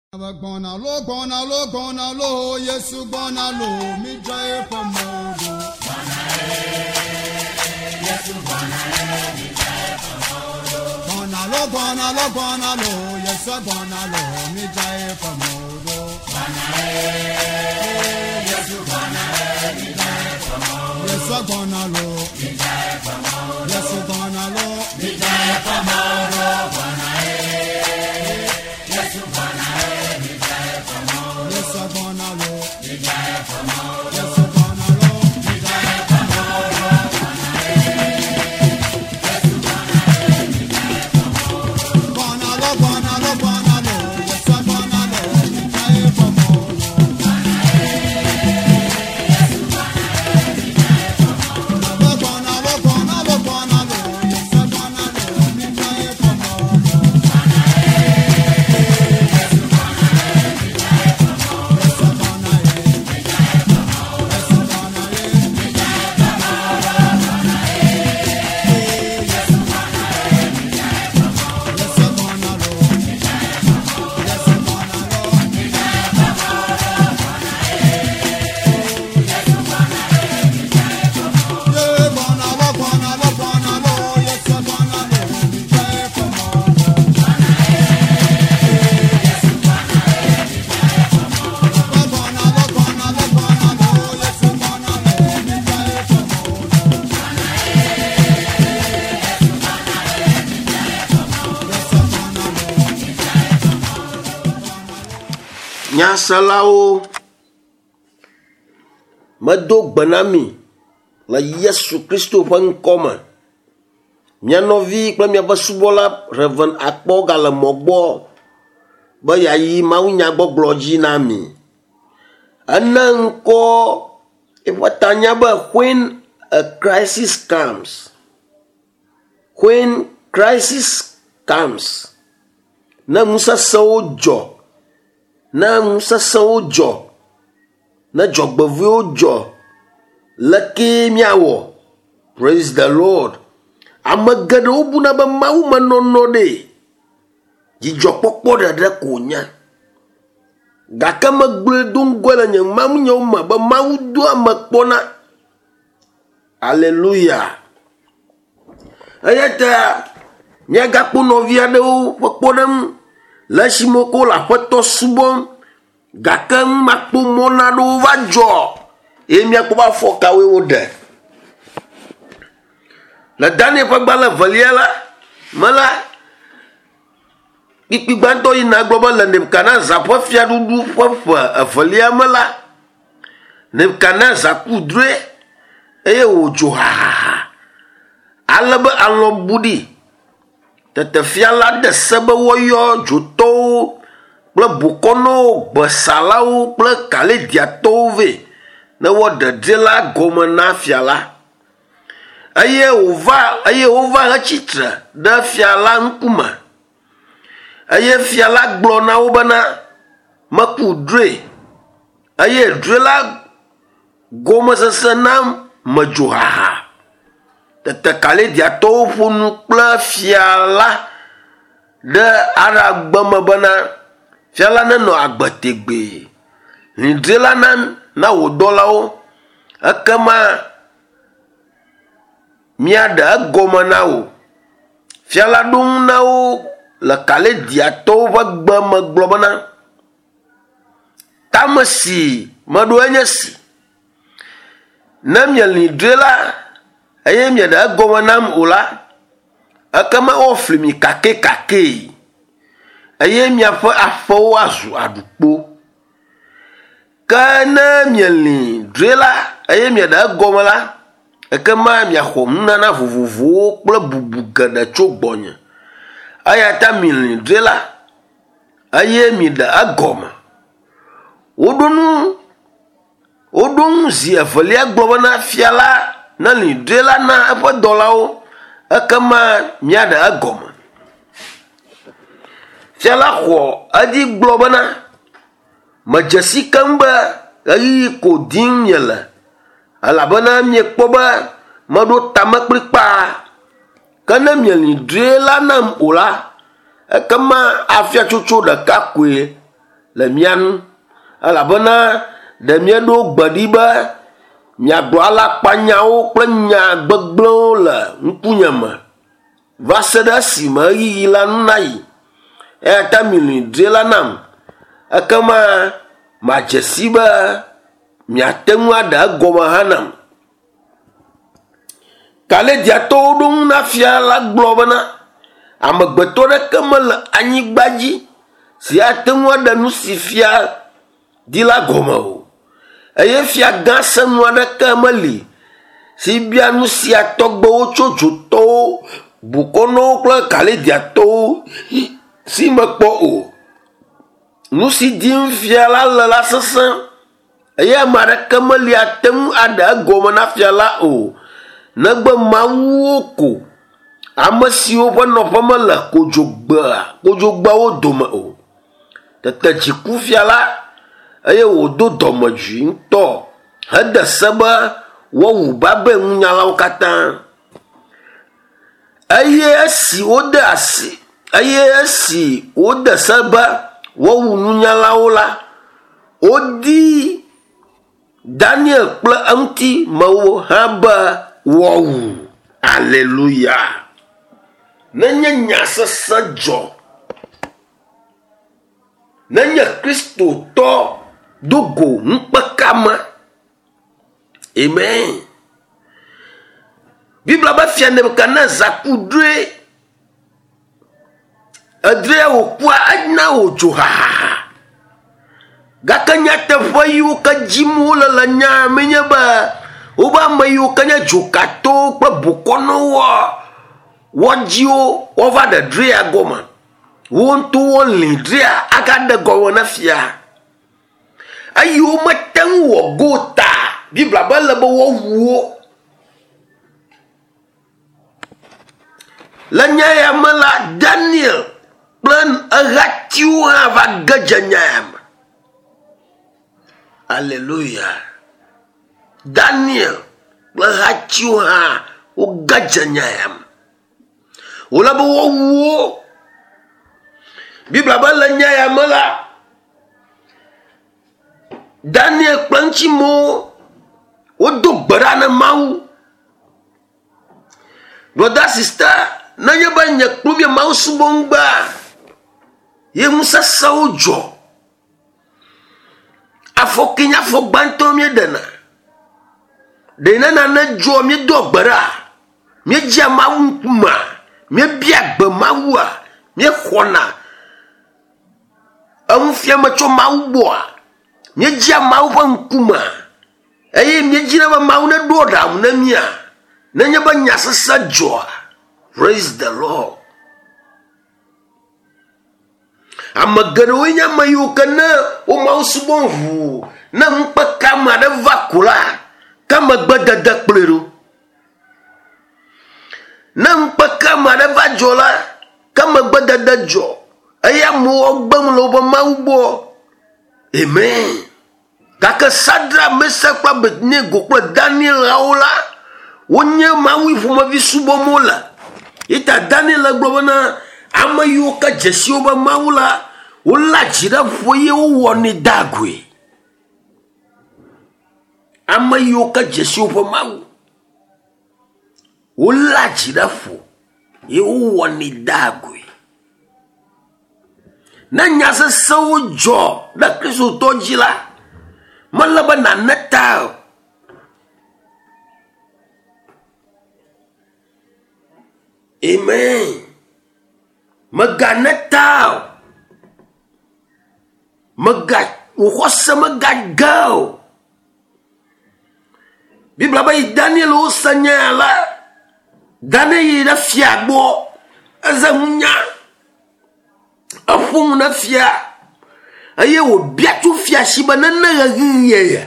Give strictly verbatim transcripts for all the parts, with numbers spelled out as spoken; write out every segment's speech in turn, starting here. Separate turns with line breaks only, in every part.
Gonna lo, gonna lo, gonna lo, yes, you gonna lo, me drive for more. Yes, you gonna lo, me drive for more. Gonna lo, gonna lo, gonna lo, yes, you gonna lo, me drive for more. Yes, you gonna lo, me drive for more. Yes, you gonna lo, me drive for more. Yes, you gonna lo, me drive for more. Yes, you gonna Yes, I'm gonna lo, me die for more. Yes, I'm gonna lo, me die for more. Yes, I'm gonna lo, me die for more. Gonna lo, gonna lo, gonna lo. Yes, I'm gonna lo, me die for more. Yes, I'm gonna lo, me die for more. Gonna lo, gonna lo, gonna lo. Yes, I'm gonna lo, me die for more.
Nyasalao mado gbanami la Yesu Kristo ƒe ŋkɔme. Mia nɔvi kple miaƒe subɔla Reverend Akpɔ gale mɔ gbɔ be yayi mawunya gbɔgblɔ dzi na mi. Ene ŋkɔ eƒe tanya be when a crisis comes. When crisis comes. Ne ŋusẽsewo dzɔ. Na ŋusẽsewo dzɔ, na dzɔgbeviwo dzɔ, leke miawɔ, praise the Lord. Ame geɖewo buna be Mawu menɔnɔ ɖe, dzidzɔkpɔkpɔ ɖeɖe ko nya. Gake megblɔe do ŋgɔe le nye mawunyawo me be Mawu do ame kpɔna. Hallelujah. Eya ta miagakpɔ nɔvi aɖewo ƒe kpɔɖeŋu. Le esime ko le aƒetɔ subɔm gake makpɔ mɔ na ɖewo va dzɔ eye miakpɔ be afɔkawoe woɖe. Le Daniel ƒe gbalẽ evelia la me la kpikpi gbãtɔ yina gblɔ be le Nebukadnezar ƒe fiaɖuɖu ƒe ƒe evelia me la Nebukadnezar ku drɔe eye wòdzo hahaha ale be alɔ bu ɖi. Tete fia la de se be woyɔ dzotɔwo kple bokɔnɔwo, gbesalawo kple kalediatɔwo vɛ ne woɖeɖe la gɔme na fia la. Eye wòva eye wova hetsitre ɖe fia la ŋkume. Eye fia la gblɔ na wo bena meku drɔe. Eye drɔe la gɔmesese na medzo haha. Tete kalediatɔwo ƒo nu kple fia la ɖe aragbe me bena fia la nenɔ agbe tegbee. Hlĩdre la na na wò dɔlawo ekema miaɖe egɔme na wò. Fia la ɖo ŋu na wo le kalediatɔwo ƒe gbe me gblɔ bena tame si meɖo enye si. Ne mielĩ drɔe la eye mieɖe egɔme nam o la, ekema woafli mi kakekake eye miaƒe aƒewo azu aɖukpo. Ke ne mielĩ drɔe la eye mieɖe egɔme la, ekema miaxɔ nunana vovovowo kple bubu geɖe tso gbɔnye. Eya ta mielĩ drɔe la eye mieɖe egɔme. Woɖo nu woɖo nu zi evelia gblɔ bena fia la ne li drɔe la na eƒe dɔlawo ekema miaɖe egɔme. Fia la xɔ edzi gblɔ bena medze si keŋ be ɣeyiɣi ko dim miele elabena miekpɔ be meɖo tame kplikpaa. Ke ne mielĩ drɔe la nam o la ekema afiatsotso ɖeka koe le mianu elabena de mieɖo gbe ɖi be miagblɔ alakpanyawo kple nya gbegblẽwo le ŋkunye me va se ɖe esime ɣeyiɣi la nu nayi eya ta milĩ dre la nam ekema madze si be miate ŋu aɖe egɔme hã nam. Kalediatɔwo ɖo ŋu na fia la gblɔ bena amegbetɔ ɖeke mele anyigba dzi si ate ŋu aɖe nu si fia di la gɔme o, eye fia gã senu aɖeke meli si bia nu sia tɔgbewo tso dzotɔwo, bukɔnɔwo kple kalediatɔwo si mekpɔ o. Nu si dim fia la le la sesẽ, eye ame aɖeke meli ate ŋu aɖe egɔme na fia la o, negbe mawuwo ko, ame siwo ƒe nɔƒe mele kodzogbea kodzogbeawo dome o. Tete dzi ku fia la eye wòdo dɔmedzoe ŋutɔ hede se be woawu Babel ŋunyalawo katã. Eye esi wode asi eye esi wode se be woawu nunyalawo la, wodi Daniel kple eŋuti mewo hã be woawu. Aleluya. Nenye nya sesẽ dzɔ, nenye kristotɔ dogo ŋukpekame. Amen. Bibla be fia Nebukadnezar ku dre, edre wòkua ena wòdzo hahaha. Gake nyateƒe yiwo ke dzim wole le nya menye be wobe ame yiwo ke nye dzokatɔwo kple bokɔnɔwo wodziwo wova ɖe drea gɔme. Wo ŋutɔ wolĩ drea agaɖe gɔme na fia. Eyiwo mete ŋu wɔ gota, Bibla be le be woawu wo. Le nya ya me la, Daniel kple eɣatiwo hã va ge dze nya ya me. Aleluya. Daniel kple eɣatiwo hã woge dze nya ya me. Wole be woawu wo. Bibla be le nya ya me la, Daniel kple ŋutsimowo wodo gbe ɖa ne Mawu. Brother sister, nenye be nye kplu mie Mawu subɔm gbea, ye ŋusesẽwo dzɔ. Afɔke nye afɔ gbãtɔ mie ɖena. Ɖe ne nane dzɔ mie do gbe ɖa, mie dzia Mawu ŋkume, mie bia gbe Mawua, mie xɔna eŋu fia me tso Mawu gbɔa, mie dzia Mawu ƒe ŋkume, eye mie dzina be Mawu ne ɖo ɖaŋu ne mia, nenye be nya sesẽ dzɔa. Praise the Lord. Ame geɖewoe nye ame yiwo ke ne wo Mawu subɔm ʋuu, ne ŋukpekame aɖe va ko la, ke amegbedede kplɔe ɖo. Ne ŋukpekame aɖe va dzɔ la, ke amegbedede dzɔ, eye amewo gbem le woƒe Mawu gbɔ. Amen. Gake Sadra, Mesak kple Abednego kple Danielawo la, wonye Mawu ƒomevi subɔm wole. Ita Daniel le gblɔ bena ame yiwo ke dzesi wobe Mawu la, wole dzi ɖe ƒo ye wowɔnɛ da goe. Ame yiwo ke dzesi wobe Mawu, wole dzi ɖe ƒo ye wowɔnɛ da goe. Ne nya sesẽwo dzɔ ɖe kristotɔ dzi la, mele be nane ta o. Amen. Megane ta o. Mega xɔse megage o. Bibla be Daniel wo se nya la, Daniel yi ɖe fia gbɔ, eze ŋunya, eƒo ŋu ne fia, eye wòbia tso fia si be nene ɣeyiɣi ye,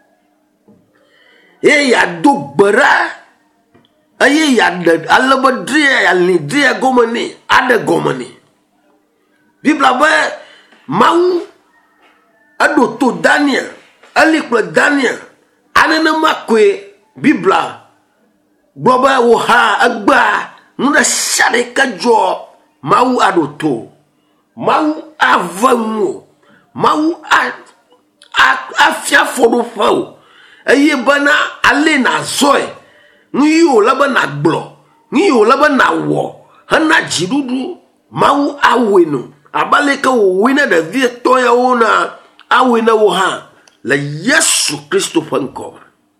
eye yeado gbe ɖa, eye yeaɖe ale be drea yealĩ drea gɔme nɛ, aɖe gɔme nɛ. Bibla be Mawu eɖo to Daniel, eli kple Daniel, anenema koe Bibla gblɔ be wòha egbea nu ɖe sia ɖeke dzɔ, Mawu aɖo to, Mawu ave ŋu, mau a afia fodo fao eye bana ale na zoe nyo laba na glo nyo laba na wo hana jidudu mau awenu abaleka wo wina da vie toya ona awena wo ha la Yesu Kristo fanko.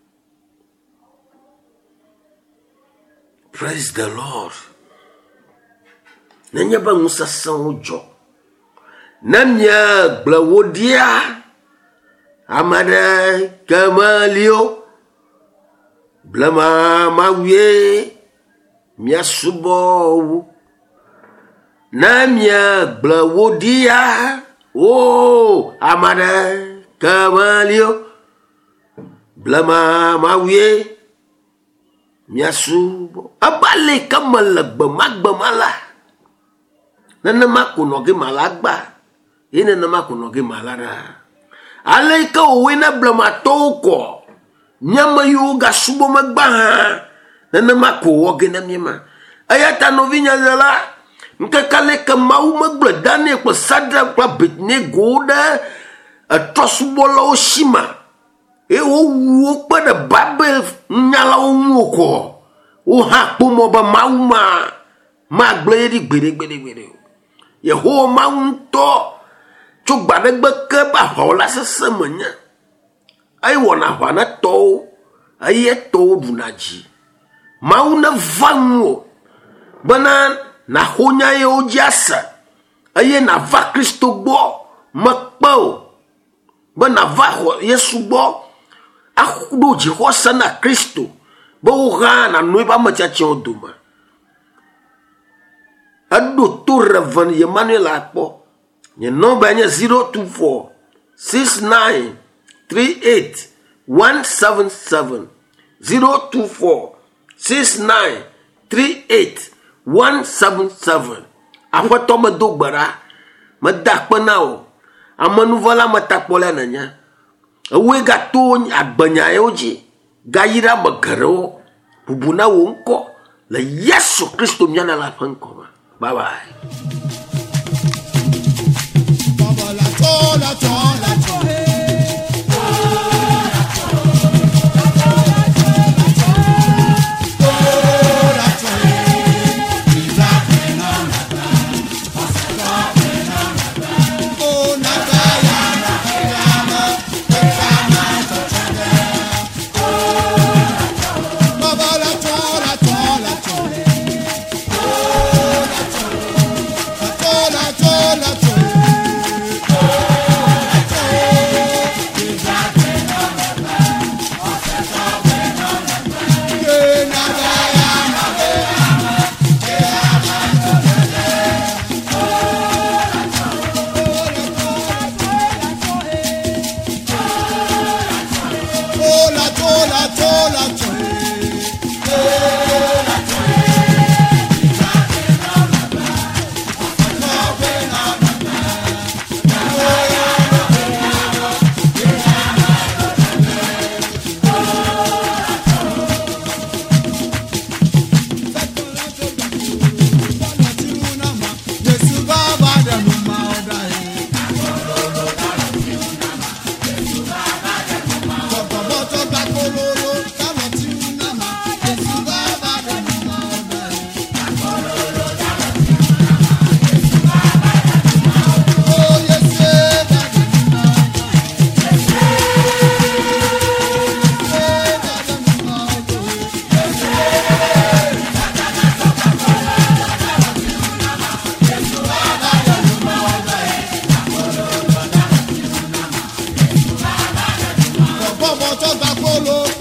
Praise the Lord. Nanya ba musa sanjo namnya blawodia amada kamalio blama mawie miasubo namnya blawodia oh amada kamalio blama mawie miasubo abale kamalagba magba mala nana makuno ge malagba ina na makuno ge malara alaika owena blama toko nyama yoga subo magba nana mako ge na miema ayata novinya zala nkakale ka mau magba dane kwa sadra kwa bitne goda atrosbola oshima e wo wo pada babel nyala omoko o ha pomo ba mauma magble di gbede gbede gbede Yeho maunto chugba negbe ke ba hola sesemenya ai wona hwana to ai to dunaji mauna vango bana na honya ye ojiasa ai na va Kristo bo makpo bana va Yesu bo akudo ji hosa na Kristo bo ga na noiba machachi oduma ado to revan Emmanuel akpo nye number nye zero two four six nine three eight one seven seven zero two four six nine three eight one seven seven afo to me do gbara me dakpo na o amanu vola matakpola nanya we ga to agbanya e oji ga yira magaro bubuna wo nko la Yesu Kristo myana la fanko. Bye bye. Baba la to la to la to. Baba to gba polo